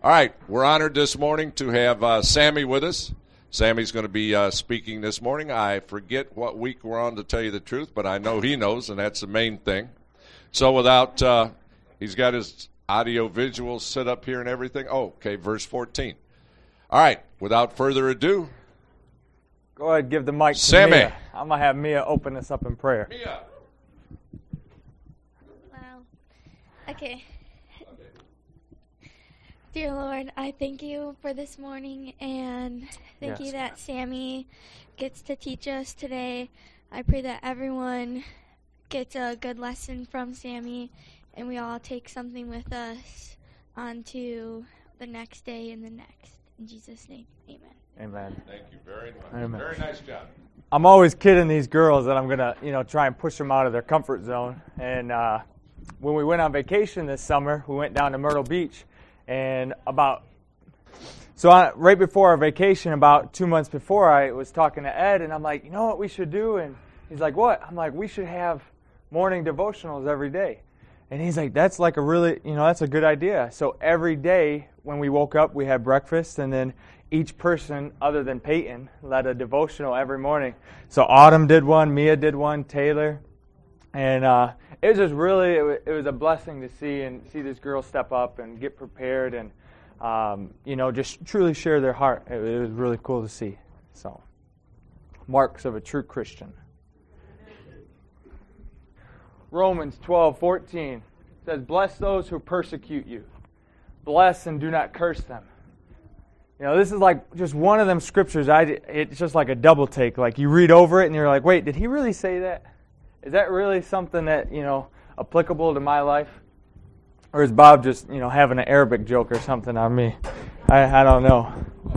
All right, we're honored this morning to have Sammy with us. Sammy's going to be speaking this morning. I forget what week we're on, to tell you the truth, but I know he knows, and that's the main thing. So without, he's got his audio visuals set up here and everything. Oh, okay, verse 14. All right, without further ado. Go ahead, give the mic to Sammy. Mia. I'm going to have Mia open us up in prayer. Mia. Wow. Okay. Dear Lord, I thank you for this morning, and thank you that Sammy gets to teach us today. I pray that everyone gets a good lesson from Sammy, and we all take something with us onto the next day and the next. In Jesus' name, amen. Amen. Thank you very much. Amen. Very nice job. I'm always kidding these girls that I'm going to, try and push them out of their comfort zone. And when we went on vacation this summer, we went down to Myrtle Beach. And right before our vacation, about 2 months before, I was talking to Ed, and I'm like, you know what we should do? And he's like, what? I'm like, we should have morning devotionals every day. And he's like, that's like that's a good idea. So every day when we woke up, we had breakfast, and then each person other than Peyton led a devotional every morning. So Autumn did one, Mia did one, Taylor. And it was just really, it was a blessing to see this girl step up and get prepared and, just truly share their heart. It was really cool to see. So, marks of a true Christian. Romans 12:14 says, bless those who persecute you. Bless and do not curse them. This is like just one of them scriptures. It's just like a double take. Like you read over it and you're like, wait, did he really say that? Is that really something that, applicable to my life? Or is Bob just, having an Arabic joke or something on me? I don't know.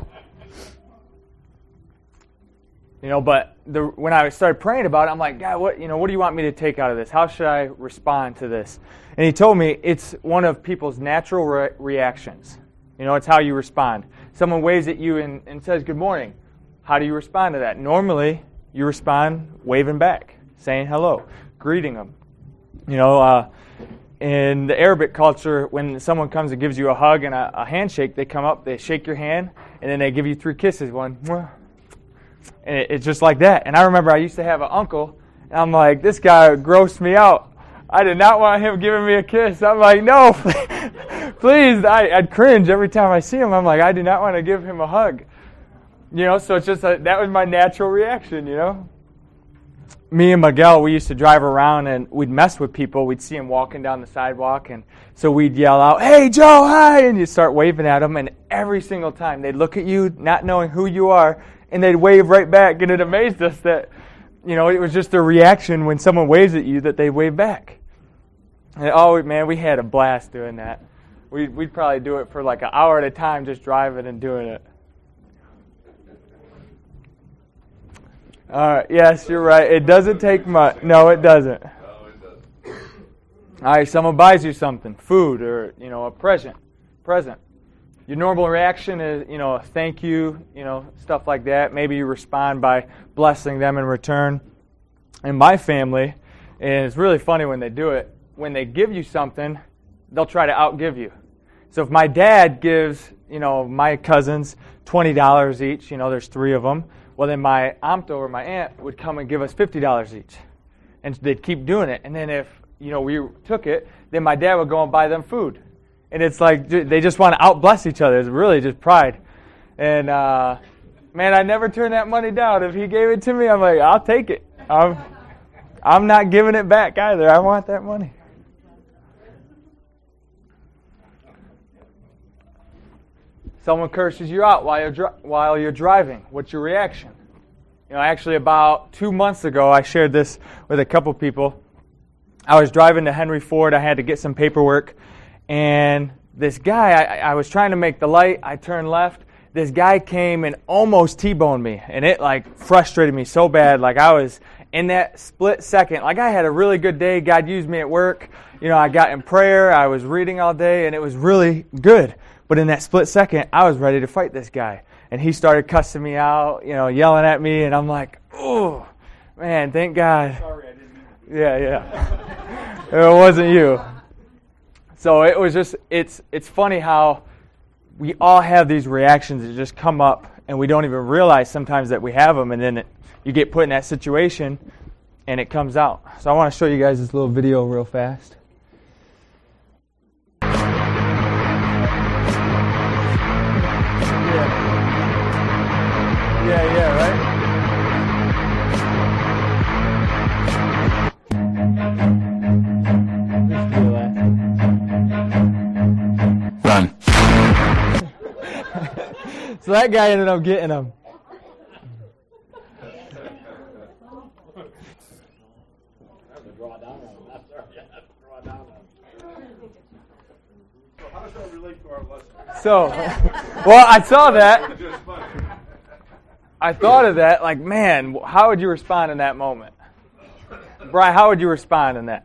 But when I started praying about it, I'm like, God, what do you want me to take out of this? How should I respond to this? And he told me it's one of people's natural reactions. It's how you respond. Someone waves at you and says, good morning. How do you respond to that? Normally, you respond waving back, saying hello, greeting them. In the Arabic culture, when someone comes and gives you a hug and a handshake, they come up, they shake your hand, and then they give you 3 kisses. One, and it's just like that. And I remember I used to have an uncle, and I'm like, this guy grossed me out. I did not want him giving me a kiss. I'm like, no, please. I'd cringe every time I see him. I'm like, I do not want to give him a hug. So it's just that was my natural reaction, Me and Miguel, we used to drive around and we'd mess with people. We'd see them walking down the sidewalk, and so we'd yell out, hey, Joe, hi, and you'd start waving at them, and every single time they'd look at you, not knowing who you are, and they'd wave right back, and it amazed us that, it was just a reaction when someone waves at you that they wave back. And oh, man, we had a blast doing that. We'd probably do it for like an hour at a time, just driving and doing it. Yes, you're right. It doesn't take much. No, it doesn't. All right, someone buys you something, food or, a present. Your normal reaction is, thank you, stuff like that. Maybe you respond by blessing them in return. In my family, and it's really funny when they do it, when they give you something, they'll try to outgive you. So if my dad gives, my cousins $20 each, there's 3 of them, well, then my aunt or my aunt would come and give us $50 each. And they'd keep doing it. And then if, we took it, then my dad would go and buy them food. And it's like they just want to outbless each other. It's really just pride. And, man, I never turn that money down. If he gave it to me, I'm like, I'll take it. I'm not giving it back either. I want that money. Someone curses you out while you're driving. What's your reaction? Actually about 2 months ago, I shared this with a couple people. I was driving to Henry Ford. I had to get some paperwork. And this guy, I was trying to make the light. I turned left. This guy came and almost T-boned me. And it frustrated me so bad. I was in that split second. I had a really good day. God used me at work. I got in prayer. I was reading all day. And it was really good. But in that split second, I was ready to fight this guy. And he started cussing me out, yelling at me. And I'm like, oh, man, thank God. Sorry, I didn't mean to. Yeah. It wasn't you. So it was just, it's funny how we all have these reactions that just come up, and we don't even realize sometimes that we have them, and then you get put in that situation, and it comes out. So I want to show you guys this little video real fast. Yeah, right? Run. So that guy ended up getting him. So, well, I saw that. I thought of that, like, man, how would you respond in that moment? Brian, how would you respond in that?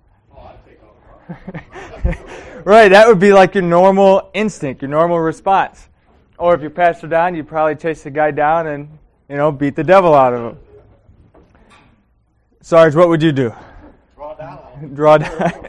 Right, that would be like your normal instinct, your normal response. Or if you're Pastor Don, you'd probably chase the guy down and, beat the devil out of him. Sarge, what would you do? Draw down.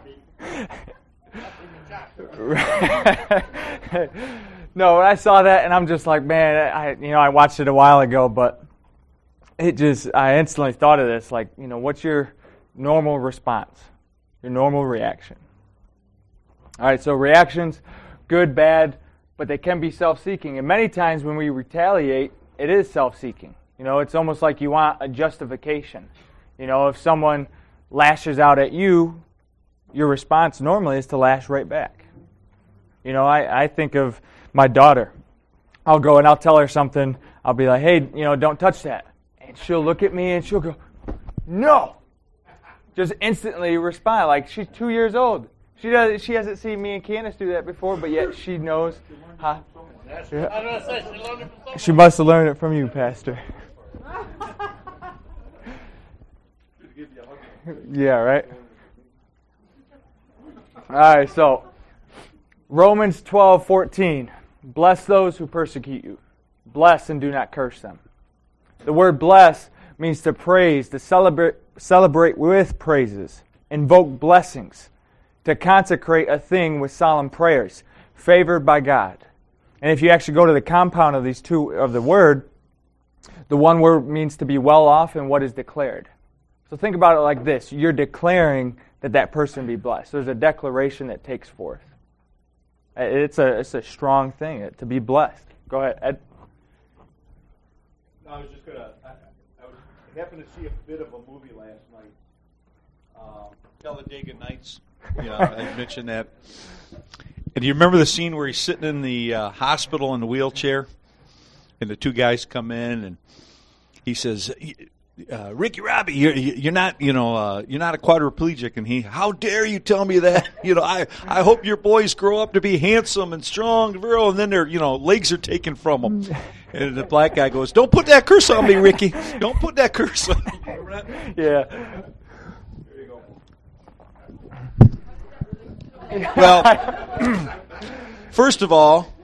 No, when I saw that, and I'm just like, man, I watched it a while ago, but I instantly thought of this, like, what's your normal response, your normal reaction? All right, so reactions, good, bad, but they can be self-seeking, and many times when we retaliate, it is self-seeking. It's almost like you want a justification. If someone lashes out at you, your response normally is to lash right back. I think of my daughter. I'll go and I'll tell her something. I'll be like, hey, don't touch that. And she'll look at me and she'll go, no. Just instantly respond. Like, she's 2 years old. She hasn't seen me and Candace do that before, but yet she knows. Huh? She must have learned it from you, Pastor. Yeah, right? All right, so Romans 12:14. Bless those who persecute you. Bless and do not curse them. The word bless means to praise, to celebrate with praises, invoke blessings, to consecrate a thing with solemn prayers, favored by God. And if you actually go to the compound of these two of the word, the one word means to be well off and what is declared. So think about it like this. You're declaring that person be blessed. There's a declaration that takes forth. It's a strong thing to be blessed. Go ahead, Ed. No, I was just gonna. I happened to see a bit of a movie last night, Talladega Nights. Yeah, I mentioned that. And do you remember the scene where he's sitting in the hospital in the wheelchair, and the two guys come in, and he says, Ricky Robbie, you're not, you're not a quadriplegic, and how dare you tell me that? I hope your boys grow up to be handsome and strong, and then their, legs are taken from them. And the black guy goes, "Don't put that curse on me, Ricky. Don't put that curse on me." Remember that? Yeah. There you go. Well, first of all.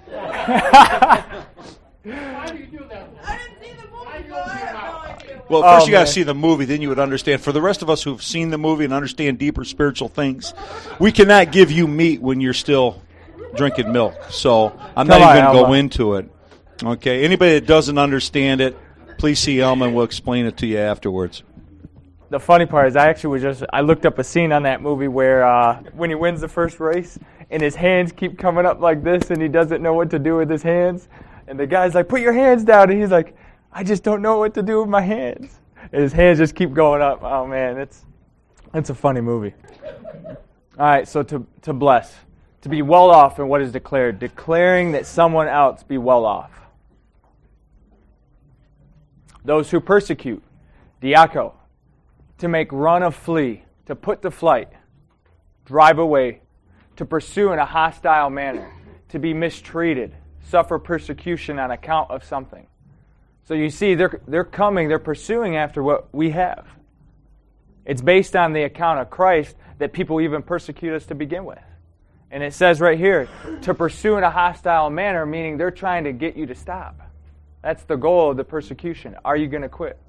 Well, first you got to see the movie, then you would understand. For the rest of us who've seen the movie and understand deeper spiritual things, we cannot give you meat when you're still drinking milk. So I'm not even going to go into it. Okay, anybody that doesn't understand it, please see Elma and we'll explain it to you afterwards. The funny part is I looked up a scene on that movie where when he wins the first race and his hands keep coming up like this and he doesn't know what to do with his hands. And the guy's like, put your hands down. And he's like, I just don't know what to do with my hands. And his hands just keep going up. Oh, man, it's a funny movie. All right, so to bless. To be well off in what is declared. Declaring that someone else be well off. Those who persecute. Diako. To make run of flee. To put to flight. Drive away. To pursue in a hostile manner. To be mistreated. Suffer persecution on account of something. So you see, they're pursuing after what we have. It's based on the account of Christ that people even persecute us to begin with. And it says right here, to pursue in a hostile manner, meaning they're trying to get you to stop. That's the goal of the persecution. Are you going to quit?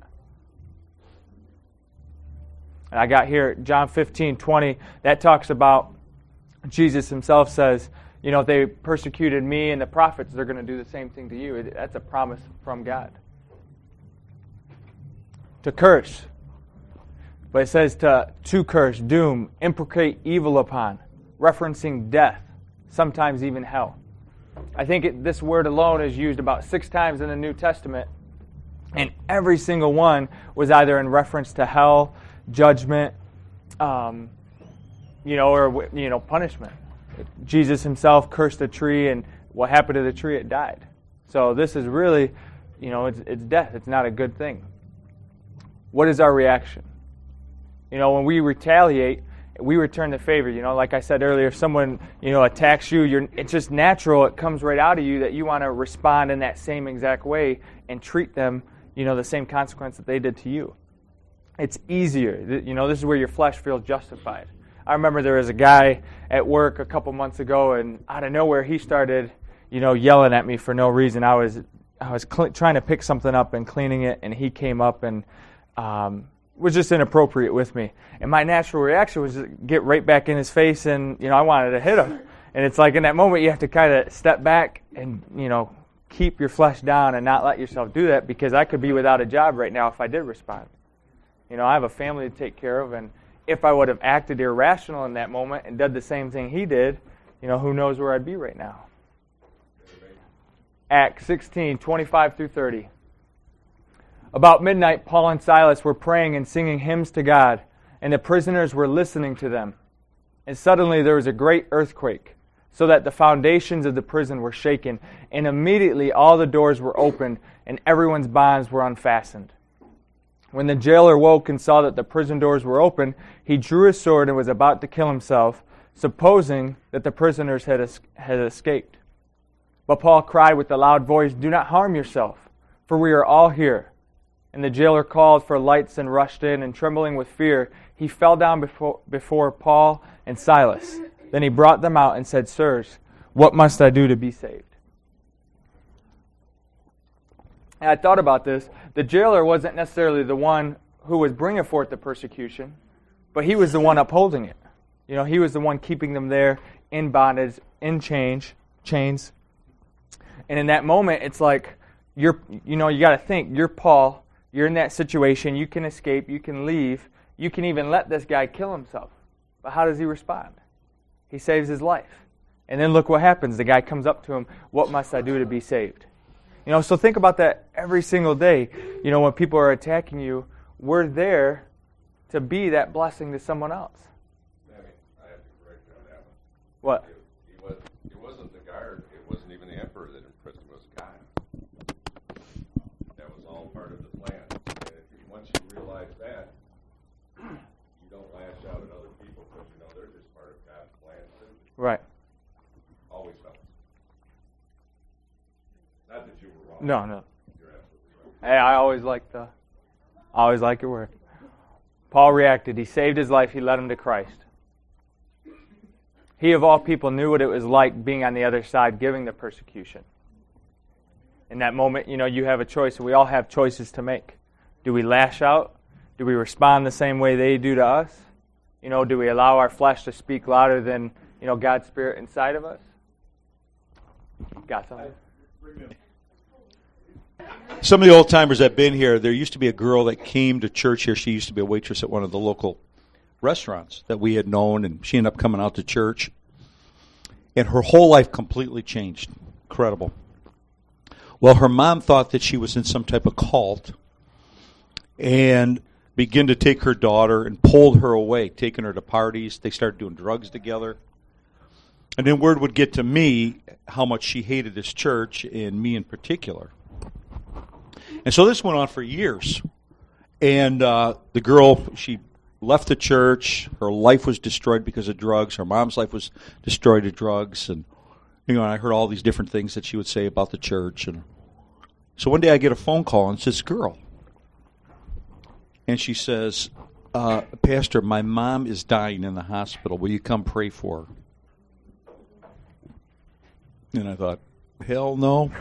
And I got here John 15:20. That talks about, Jesus himself says, if they persecuted me and the prophets, they're going to do the same thing to you. That's a promise from God. To curse. But it says to curse, doom, imprecate evil upon, referencing death, sometimes even hell. I think this word alone is used about 6 times in the New Testament, and every single one was either in reference to hell, judgment, or punishment. Jesus himself cursed a tree, and what happened to the tree? It died. So this is really, it's death. It's not a good thing. What is our reaction? When we retaliate, we return the favor. Like I said earlier, if someone, attacks you, it's just natural. It comes right out of you that you want to respond in that same exact way and treat them, the same consequence that they did to you. It's easier. This is where your flesh feels justified. I remember there was a guy at work a couple months ago, and out of nowhere he started, yelling at me for no reason. I was trying to pick something up and cleaning it, and he came up and was just inappropriate with me. And my natural reaction was to get right back in his face, and I wanted to hit him. And it's like in that moment you have to kind of step back and keep your flesh down and not let yourself do that, because I could be without a job right now if I did respond. I have a family to take care of, and if I would have acted irrational in that moment and did the same thing he did, who knows where I'd be right now. Acts 16:25 through 30. About midnight, Paul and Silas were praying and singing hymns to God, and the prisoners were listening to them. And suddenly there was a great earthquake, so that the foundations of the prison were shaken, and immediately all the doors were opened, and everyone's bonds were unfastened. When the jailer woke and saw that the prison doors were open, he drew his sword and was about to kill himself, supposing that the prisoners had escaped. But Paul cried with a loud voice, "Do not harm yourself, for we are all here." And the jailer called for lights and rushed in, and trembling with fear, he fell down before Paul and Silas. Then he brought them out and said, "Sirs, what must I do to be saved?" And I thought about this. The jailer wasn't necessarily the one who was bringing forth the persecution, but he was the one upholding it. He was the one keeping them there in bondage, in chains. And in that moment, it's like, you got to think, you're Paul, you're in that situation, you can escape, you can leave, you can even let this guy kill himself. But how does he respond? He saves his life. And then look what happens. The guy comes up to him, "What must I do to be saved?" So think about that every single day. When people are attacking you, we're there to be that blessing to someone else. Sammy, I have to correct you on that one. What? It wasn't the guard. It wasn't even the emperor that imprisoned was God. That was all part of the plan. And once you realize that, you don't lash out at other people because they're just part of God's plan too. Right. Always helps. Not that you were wrong. No. You're absolutely right. Hey, I always like your word. Paul reacted. He saved his life. He led him to Christ. He, of all people, knew what it was like being on the other side, giving the persecution. In that moment, you have a choice, and we all have choices to make. Do we lash out? Do we respond the same way they do to us? Do we allow our flesh to speak louder than, God's Spirit inside of us? Got something? Some of the old timers that have been here, there used to be a girl that came to church here. She used to be a waitress at one of the local restaurants that we had known, and she ended up coming out to church. And her whole life completely changed. Incredible. Well, her mom thought that she was in some type of cult and began to take her daughter and pulled her away, taking her to parties. They started doing drugs together. And then word would get to me how much she hated this church, and me in particular. And so this went on for years. And the girl, she left the church. Her life was destroyed because of drugs. Her mom's life was destroyed to drugs. And I heard all these different things that she would say about the church. And so one day I get a phone call, and it's this girl. And she says, "Pastor, my mom is dying in the hospital. Will you come pray for her?" And I thought, hell no.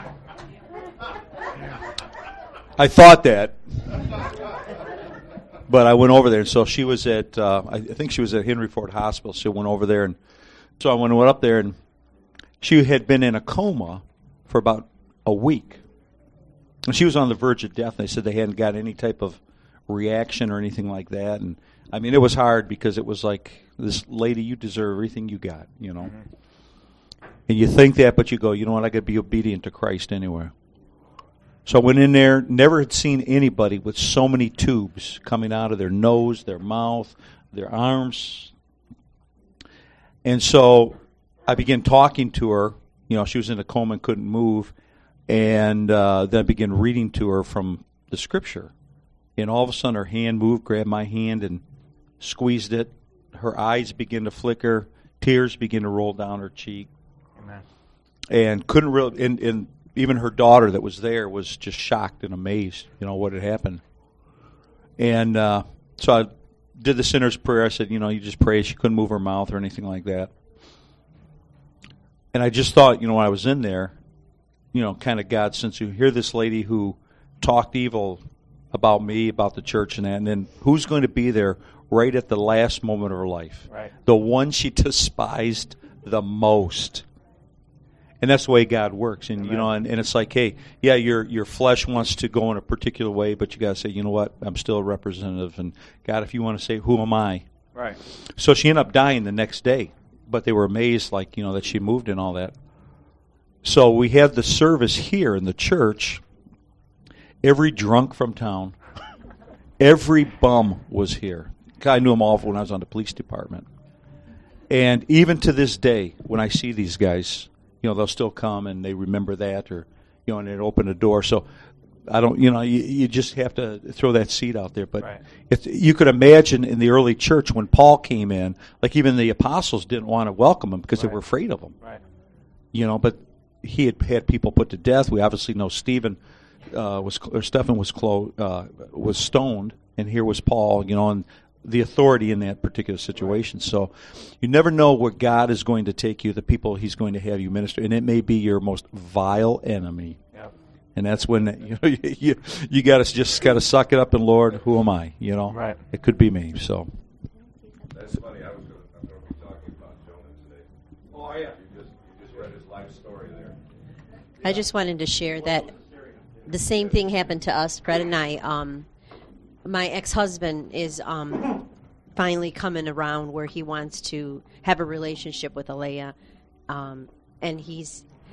I thought that. But I went over there, and so she was at, I think she was at Henry Ford Hospital. So I went over there, and so I went up there, and she had been in a coma for about a week. And she was on the verge of death. They said they hadn't got any type of reaction or anything like that. And, I mean, it was hard because it was like, this lady, you deserve everything you got, you know. Mm-hmm. And you think that, but you go, you know what, I got to be obedient to Christ anyway. So I went in there, never had seen anybody with so many tubes coming out of their nose, their mouth, their arms. And so I began talking to her. You know, she was in a coma and couldn't move. And then I began reading to her from the Scripture. And all of a sudden her hand moved, grabbed my hand, and squeezed it. Her eyes began to flicker. Tears began to roll down her cheek. Amen. And couldn't really... And even her daughter that was there was just shocked and amazed, you know, what had happened. And so I did the sinner's prayer. I said, you know, you just pray. She couldn't move her mouth or anything like that. And I just thought, you know, when I was in there, you know, kind of God, since you hear this lady who talked evil about me, about the church and that, and then who's going to be there right at the last moment of her life? Right. The one she despised the most. And that's the way God works. And, you know, and it's like, hey, yeah, your flesh wants to go in a particular way, but you got to say, you know what, I'm still a representative. And, God, if you want to say, who am I? Right. So she ended up dying the next day. But they were amazed, like, you know, that she moved and all that. So we had the service here in the church. Every drunk from town, every bum was here. I knew them all when I was on the police department. And even to this day, when I see these guys, you know, they'll still come and they remember that, or, you know, and it opened a door. So I don't, you know, you just have to throw that seed out there. But right. You could imagine in the early church when Paul came in, like even the apostles didn't want to welcome him because they were afraid of him. Right. You know, but he had people put to death. We obviously know Stephen was stoned, and here was Paul, you know, and the authority in that particular situation. So you never know where God is going to take you, the people he's going to have you minister, and it may be your most vile enemy. Yep. And that's when, you know, you got to just got to suck it up, and Lord, who am I? You know, right. It could be me. So that's funny. I'm going to be talking about Jonah today. Oh yeah, you just read his life story there. I just wanted to share that the same thing happened to us, Fred and I. My ex-husband is finally coming around where he wants to have a relationship with Alea, and he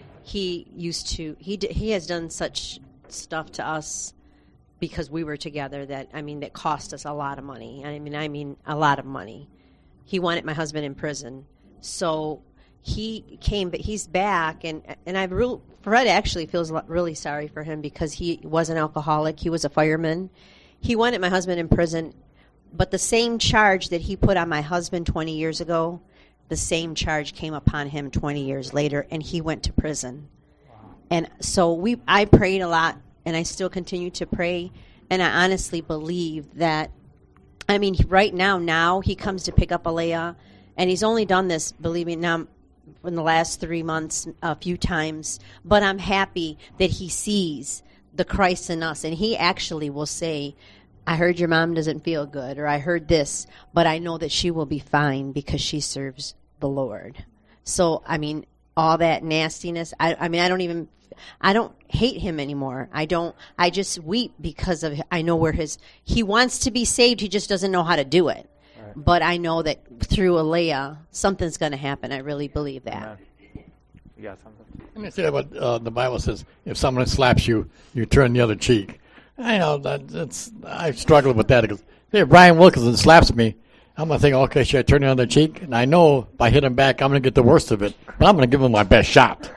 has done such stuff to us because we were together that cost us a lot of money. I mean a lot of money. He wanted my husband in prison, so he came, but he's back, and Fred actually feels really sorry for him because he was an alcoholic. He was a fireman. He wanted my husband in prison, but the same charge that he put on my husband 20 years ago, the same charge came upon him 20 years later, and he went to prison. Wow. And so I prayed a lot, and I still continue to pray, and I honestly believe that, right now he comes to pick up Alea, and he's only done this, believe me, now in the last 3 months a few times, but I'm happy that he sees the Christ in us, and he actually will say, I heard your mom doesn't feel good, or I heard this, but I know that she will be fine because she serves the Lord. So, all that nastiness, I don't hate him anymore. I just weep because I know where he wants to be saved, he just doesn't know how to do it. Right. But I know that through Alea, something's going to happen. I really believe that. Amen. You got something? Let me say what the Bible says: if someone slaps you, you turn the other cheek. I know I've struggled with that because if Brian Wilkinson slaps me, I'm gonna think, okay, should I turn the other cheek? And I know if I hit him back, I'm gonna get the worst of it, but I'm gonna give him my best shot.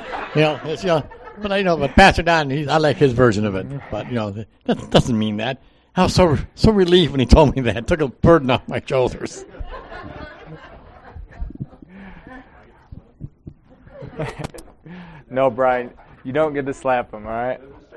But Pastor Don, I like his version of it. But that doesn't mean that. I was so relieved when he told me that. It took a burden off my shoulders. No, Brian, you don't get to slap him, all right?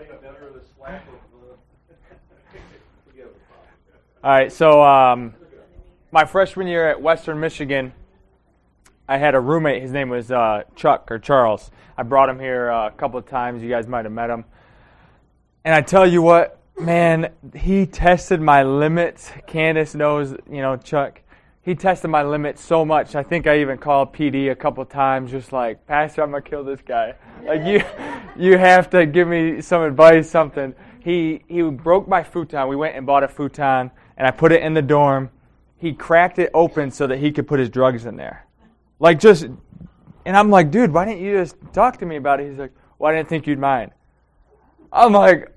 All right, so my freshman year at Western Michigan, I had a roommate. His name was Chuck or Charles. I brought him here a couple of times. You guys might have met him. And I tell you what, Man, he tested my limits. Candace knows, Chuck. He tested my limits so much. I think I even called PD a couple times, just like, Pastor, I'm gonna kill this guy. Like you have to give me some advice, something. He broke my futon. We went and bought a futon, and I put it in the dorm. He cracked it open so that he could put his drugs in there. And I'm like, dude, why didn't you just talk to me about it? He's like, well, I didn't think you'd mind. I'm like,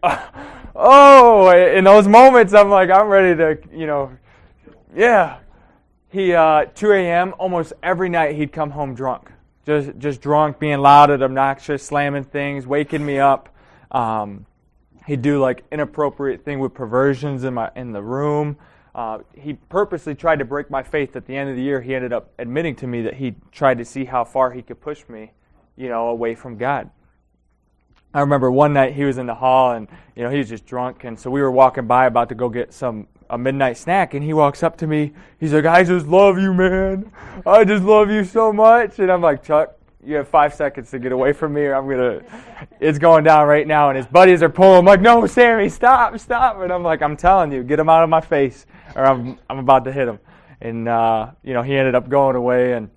oh, in those moments, I'm like, I'm ready to, yeah. He, 2 a.m., almost every night he'd come home drunk. Just drunk, being loud and obnoxious, slamming things, waking me up. He'd do like inappropriate thing with perversions in the room. He purposely tried to break my faith. At the end of the year, he ended up admitting to me that he tried to see how far he could push me, away from God. I remember one night he was in the hall and, he was just drunk. And so we were walking by about to go get a midnight snack. And he walks up to me. He's like, I just love you, man. I just love you so much. And I'm like, Chuck, you have 5 seconds to get away from me or it's going down right now. And his buddies are pulling him like, no, Sammy, stop. And I'm like, I'm telling you, get him out of my face or I'm about to hit him. And, he ended up going away. And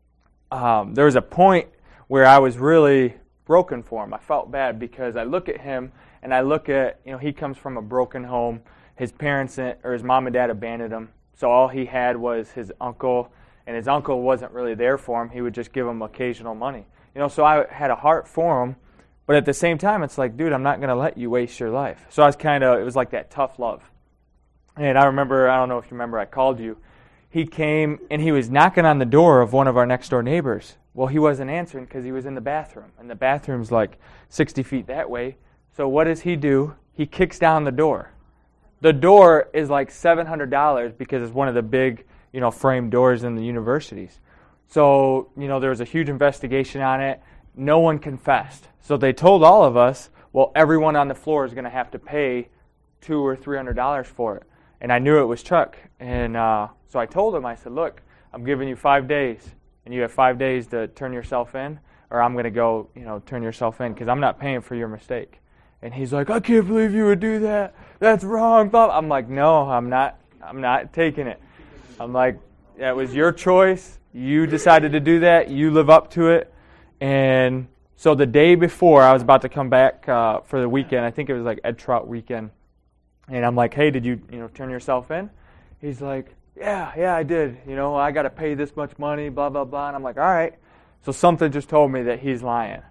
there was a point where I was really broken for him. I felt bad because I look at him and I look at, he comes from a broken home. His parents or his mom and dad abandoned him. So all he had was his uncle, and his uncle wasn't really there for him. He would just give him occasional money. So I had a heart for him, but at the same time, it's like, dude, I'm not going to let you waste your life. So it was like that tough love. And I remember, I don't know if you remember, I called you. He came and he was knocking on the door of one of our next door neighbors. Well, he wasn't answering because he was in the bathroom. And the bathroom's like 60 feet that way. So what does he do? He kicks down the door. The door is like $700 because it's one of the big, frame doors in the universities. So, there was a huge investigation on it. No one confessed. So they told all of us, well, everyone on the floor is going to have to pay $200 or $300 for it. And I knew it was Chuck. And so I told him, I said, look, I'm giving you 5 days. And you have 5 days to turn yourself in, or I'm going to go, turn yourself in because I'm not paying for your mistake. And he's like, I can't believe you would do that. That's wrong. I'm like, no, I'm not taking it. I'm like, that was your choice. You decided to do that. You live up to it. And so the day before I was about to come back for the weekend, I think it was like Ed Trout weekend. And I'm like, hey, did you turn yourself in? He's like, yeah, I did. I got to pay this much money, blah, blah, blah. And I'm like, all right. So something just told me that he's lying.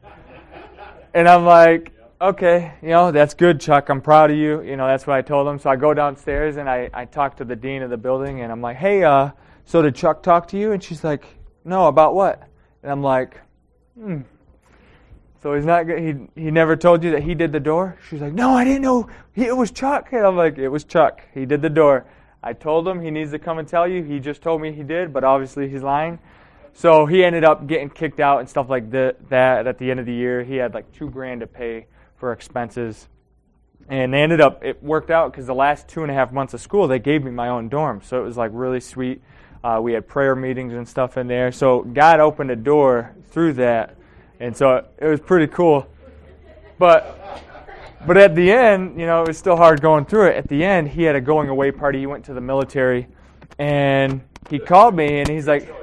And I'm like, okay, that's good, Chuck. I'm proud of you. That's what I told him. So I go downstairs and I talk to the dean of the building. And I'm like, hey, so did Chuck talk to you? And she's like, no, about what? And I'm like, So he's not good. He never told you that he did the door? She's like, no, I didn't know. It was Chuck. And I'm like, it was Chuck. He did the door. I told him he needs to come and tell you. He just told me he did, but obviously he's lying. So he ended up getting kicked out and stuff like that at the end of the year. He had like $2,000 to pay for expenses. And it worked out because the last 2.5 months of school, they gave me my own dorm. So it was like really sweet. We had prayer meetings and stuff in there. So God opened a door through that. And so it was pretty cool. But at the end, it was still hard going through it. At the end, he had a going away party. He went to the military. And he called me and he's like,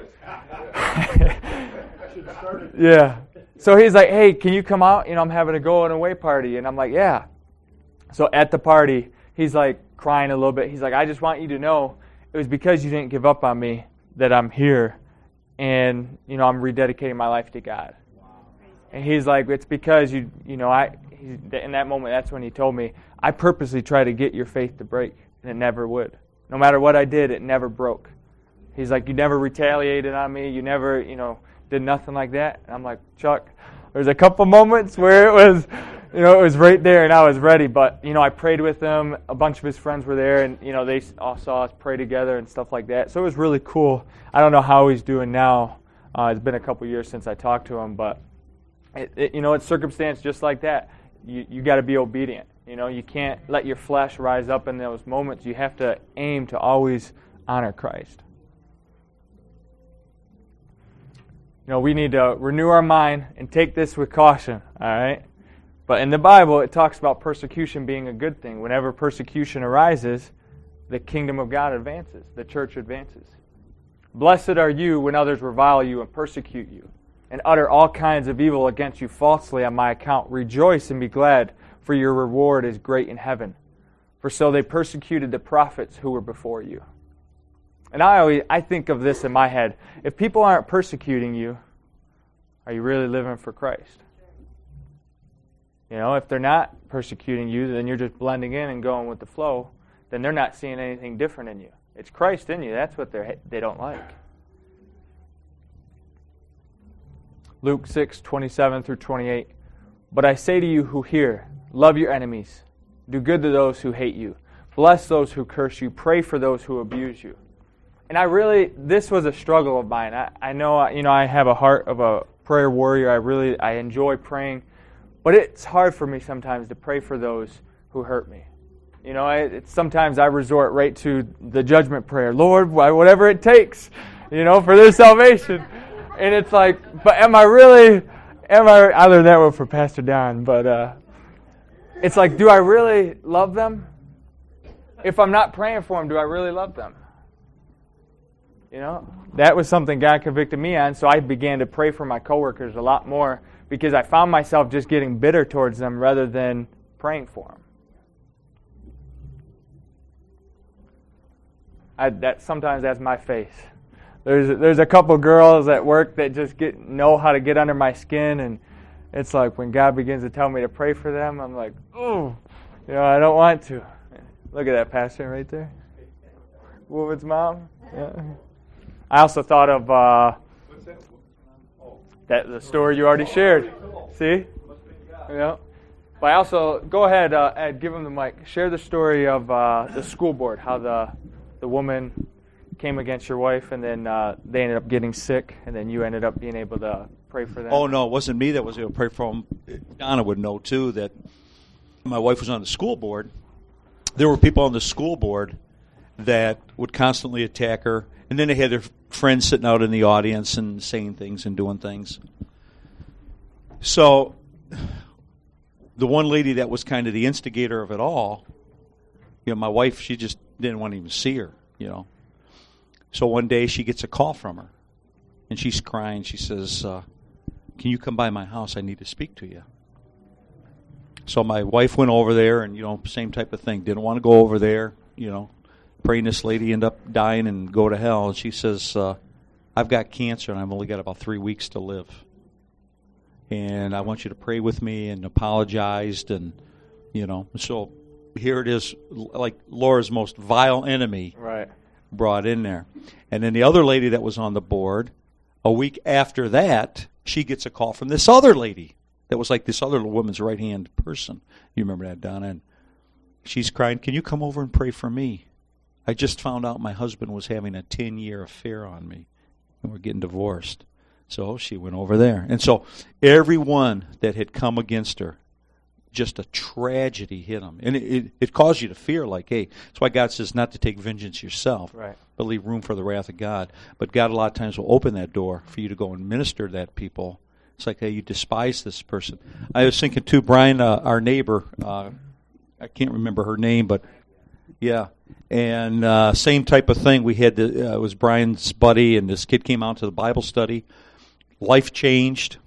yeah. So he's like, hey, can you come out? I'm having a going away party. And I'm like, yeah. So at the party, he's like crying a little bit. He's like, I just want you to know it was because you didn't give up on me that I'm here. And, I'm rededicating my life to God. And he's like, it's because in that moment, that's when he told me, I purposely tried to get your faith to break, and it never would. No matter what I did, it never broke. He's like, you never retaliated on me. You never, did nothing like that. And I'm like, Chuck, there's a couple moments where it was right there and I was ready. But, I prayed with him. A bunch of his friends were there and, they all saw us pray together and stuff like that. So it was really cool. I don't know how he's doing now. It's been a couple years since I talked to him, but it's circumstance just like that. You got to be obedient. You can't let your flesh rise up in those moments. You have to aim to always honor Christ. We need to renew our mind and take this with caution, all right? But in the Bible, it talks about persecution being a good thing. Whenever persecution arises, the kingdom of God advances, the church advances. Blessed are you when others revile you and persecute you, and utter all kinds of evil against you falsely on my account. Rejoice and be glad, for your reward is great in heaven. For so they persecuted the prophets who were before you. And I think of this in my head. If people aren't persecuting you, are you really living for Christ? You know, if they're not persecuting you, then you're just blending in and going with the flow. Then they're not seeing anything different in you. It's Christ in you. That's what they don't like. Luke 6:27-28. But I say to you who hear, love your enemies. Do good to those who hate you. Bless those who curse you. Pray for those who abuse you. And this was a struggle of mine. I know, I have a heart of a prayer warrior. I enjoy praying. But it's hard for me sometimes to pray for those who hurt me. You know, sometimes I resort right to the judgment prayer. Lord, whatever it takes, for their salvation. And it's like, but I learned that one from Pastor Don, but it's like, do I really love them? If I'm not praying for them, do I really love them? That was something God convicted me on, so I began to pray for my coworkers a lot more because I found myself just getting bitter towards them rather than praying for them. Sometimes that's my face. There's a couple girls at work that just know how to get under my skin, and it's like when God begins to tell me to pray for them, I'm like, oh, I don't want to. Look at that pastor right there. Woman's mom. Yeah. I also thought of the story you already shared. See? Yeah. But I also, go ahead, Ed, give him the mic. Share the story of the school board, how the woman came against your wife, and then they ended up getting sick, and then you ended up being able to pray for them. Oh, no, it wasn't me that was able to pray for them. Donna would know, too, that my wife was on the school board. There were people on the school board that would constantly attack her, and then they had their friends sitting out in the audience and saying things and doing things. So the one lady that was kind of the instigator of it all, my wife, she just didn't want to even see her, So one day she gets a call from her, and she's crying. She says, can you come by my house? I need to speak to you. So my wife went over there, and, same type of thing. Didn't want to go over there, praying this lady end up dying and go to hell. And she says, I've got cancer, and I've only got about 3 weeks to live. And I want you to pray with me, and apologized. And, so here it is, like Laura's most vile enemy. Right. Brought in there. And then the other lady that was on the board, a week after that, she gets a call from this other lady that was like this other woman's right-hand person. You remember that, Donna? And she's crying, can you come over and pray for me? I just found out my husband was having a 10-year affair on me, and we're getting divorced. So she went over there. And so everyone that had come against her, just a tragedy hit them. And it caused you to fear, like, hey, that's why God says not to take vengeance yourself, right, but leave room for the wrath of God. But God a lot of times will open that door for you to go and minister to that people. It's like, hey, you despise this person. I was thinking, too, Brian, our neighbor, I can't remember her name, but yeah. And same type of thing. We had it was Brian's buddy, and this kid came out to the Bible study. Life changed.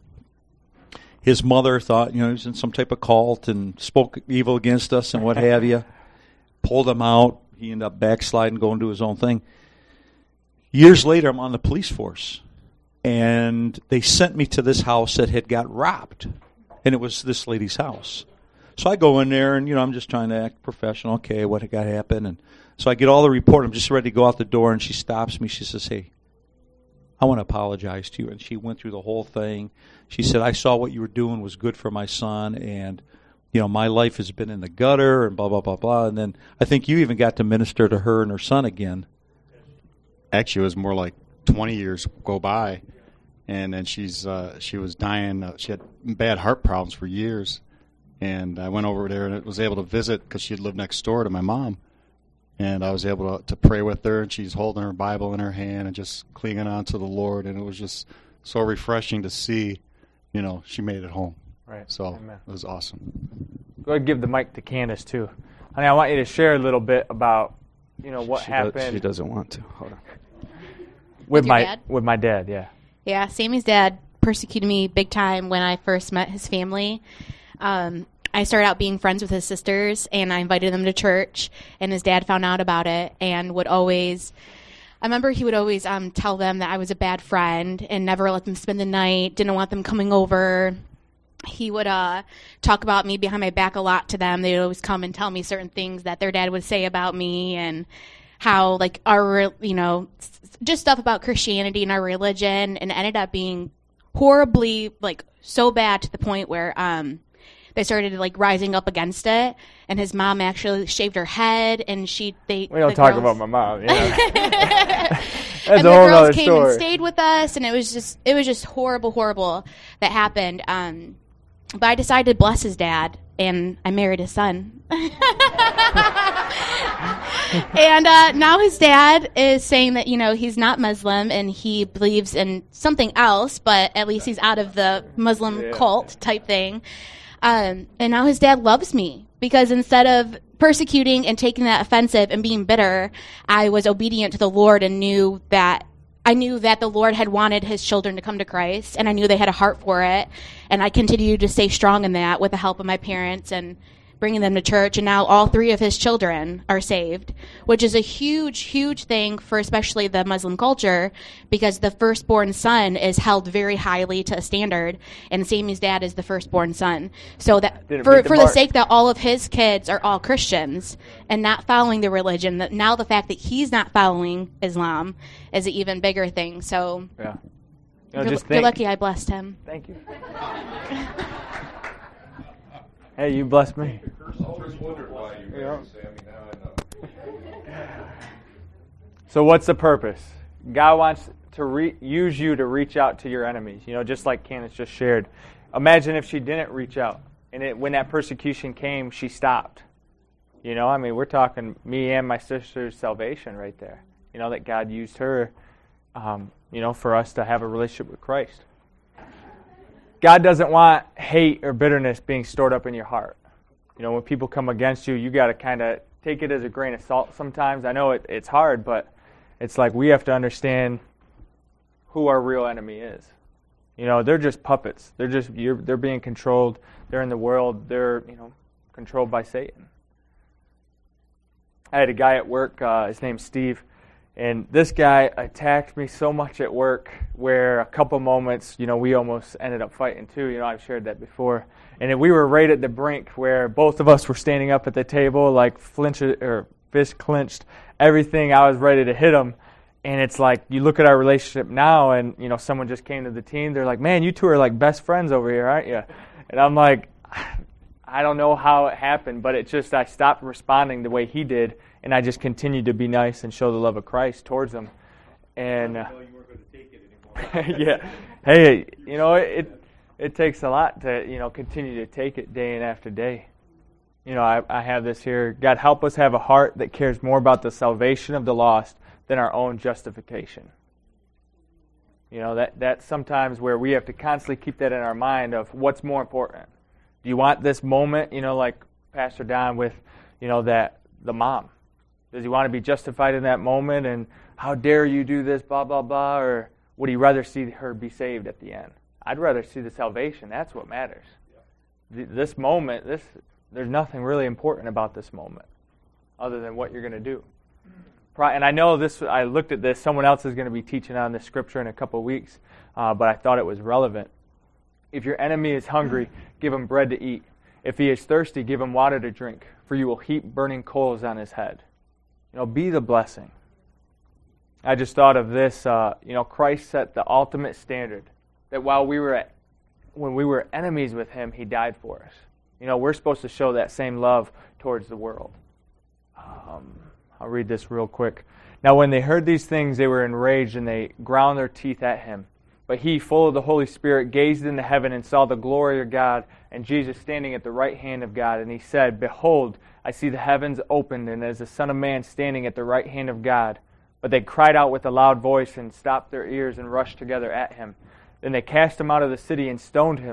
His mother thought, he was in some type of cult and spoke evil against us and what have you. Pulled him out. He ended up backsliding, going to his own thing. Years later, I'm on the police force. And they sent me to this house that had got robbed. And it was this lady's house. So I go in there, and, I'm just trying to act professional. Okay, what got happened? And so I get all the report. I'm just ready to go out the door, and she stops me. She says, hey, I want to apologize to you. And she went through the whole thing. She said, I saw what you were doing was good for my son, and, my life has been in the gutter, and blah, blah, blah, blah. And then I think you even got to minister to her and her son again. Actually, it was more like 20 years go by, and then she was dying. She had bad heart problems for years, and I went over there and was able to visit because she lived next door to my mom. And I was able to pray with her, and she's holding her Bible in her hand and just clinging on to the Lord. And it was just so refreshing to see, she made it home. Right. So Amen. it was awesome. Go ahead and give the mic to Candace, too. Honey, I want you to share a little bit about, what happened. She doesn't want to. Hold on. With your my dad? with my dad, yeah. Yeah, Sammy's dad persecuted me big time when I first met his family. I started out being friends with his sisters, and I invited them to church, and his dad found out about it and would always... I remember he would always tell them that I was a bad friend and never let them spend the night, didn't want them coming over. He would talk about me behind my back a lot to them. They would always come and tell me certain things that their dad would say about me and how, like, our, just stuff about Christianity and our religion, and it ended up being horribly, like, so bad to the point where they started, like, rising up against it, and his mom actually shaved her head, and We don't talk about my mom. That's and a the whole girls other came story. and stayed with us, and it was just horrible that happened. But I decided to bless his dad, and I married his son. And now his dad is saying that, he's not Muslim and he believes in something else, but at least he's out of the Muslim cult type thing. And now his dad loves me because instead of persecuting and taking that offensive and being bitter, I was obedient to the Lord and knew that the Lord had wanted his children to come to Christ, and I knew they had a heart for it, and I continued to stay strong in that with the help of my parents and bringing them to church, and now all 3 of his children are saved, which is a huge thing for especially the Muslim culture, because the firstborn son is held very highly to a standard, and Sammy's dad is the firstborn son. So that for the sake that all of his kids are all Christians and not following the religion, that now the fact that he's not following Islam is an even bigger thing. So Yeah. you're lucky I blessed him. Thank you. Hey, you blessed me. Always wondered why you married Sammy. Now I know. So what's the purpose? God wants to use you to reach out to your enemies. Just like Candace just shared. Imagine if she didn't reach out, and when that persecution came, she stopped. We're talking me and my sister's salvation right there. That God used her, for us to have a relationship with Christ. God doesn't want hate or bitterness being stored up in your heart. When people come against you, you got to kind of take it as a grain of salt sometimes. I know it's hard, but it's like we have to understand who our real enemy is. They're just puppets. They're being controlled. They're in the world. They're, controlled by Satan. I had a guy at work, his name's Steve, and this guy attacked me so much at work where a couple moments, we almost ended up fighting too. I've shared that before. And we were right at the brink where both of us were standing up at the table, like fist clenched, everything. I was ready to hit him. And it's like, you look at our relationship now and, someone just came to the team. They're like, man, you two are like best friends over here, aren't you? And I'm like, I don't know how it happened, but I stopped responding the way he did. And I just continued to be nice and show the love of Christ towards them. And you weren't going to take it anymore. yeah, hey, it takes a lot to continue to take it day in after day. I have this here. God, help us have a heart that cares more about the salvation of the lost than our own justification. That's sometimes where we have to constantly keep that in our mind of what's more important. Do you want this moment? Like Pastor Don with the mom. Does he want to be justified in that moment and how dare you do this, blah, blah, blah, or would he rather see her be saved at the end? I'd rather see the salvation. That's what matters. This moment, there's nothing really important about this moment other than what you're going to do. And I know I looked at this, someone else is going to be teaching on this scripture in a couple of weeks, but I thought it was relevant. If your enemy is hungry, give him bread to eat. If he is thirsty, give him water to drink, for you will heap burning coals on his head. Be the blessing. I just thought of this, Christ set the ultimate standard, that when we were enemies with him, he died for us. We're supposed to show that same love towards the world. I'll read this real quick. Now when they heard these things, they were enraged, and they ground their teeth at him. But he, full of the Holy Spirit, gazed into heaven and saw the glory of God and Jesus standing at the right hand of God. And he said, Behold, I see the heavens opened, and as the Son of Man standing at the right hand of God. But they cried out with a loud voice and stopped their ears and rushed together at him. Then they cast him out of the city and stoned him.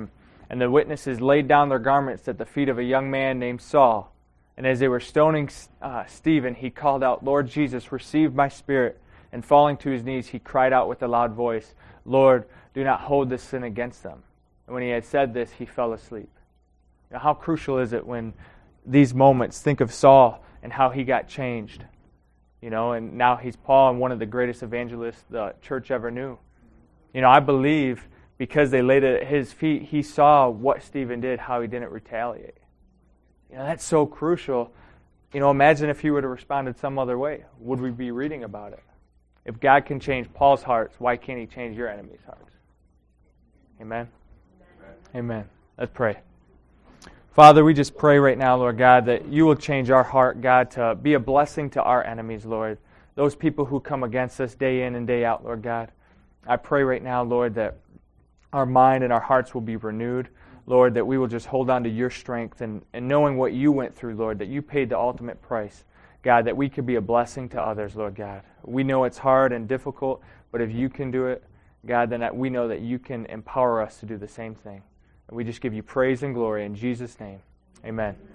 And the witnesses laid down their garments at the feet of a young man named Saul. And as they were stoning Stephen, he called out, "Lord Jesus, receive my spirit." And falling to his knees, he cried out with a loud voice, "Lord, do not hold this sin against them." And when he had said this, he fell asleep. Now, how crucial is it when these moments, think of Saul and how he got changed. And now he's Paul and one of the greatest evangelists the church ever knew. I believe because they laid it at his feet, he saw what Stephen did, how he didn't retaliate. That's so crucial. Imagine if he would have responded some other way. Would we be reading about it? If God can change Paul's hearts, why can't he change your enemies' hearts? Amen? Amen. Let's pray. Father, we just pray right now, Lord God, that you will change our heart, God, to be a blessing to our enemies, Lord. Those people who come against us day in and day out, Lord God. I pray right now, Lord, that our mind and our hearts will be renewed. Lord, that we will just hold on to your strength and knowing what you went through, Lord, that you paid the ultimate price. God, that we could be a blessing to others, Lord God. We know it's hard and difficult, but if you can do it, God, then we know that you can empower us to do the same thing. And we just give you praise and glory in Jesus' name. Amen.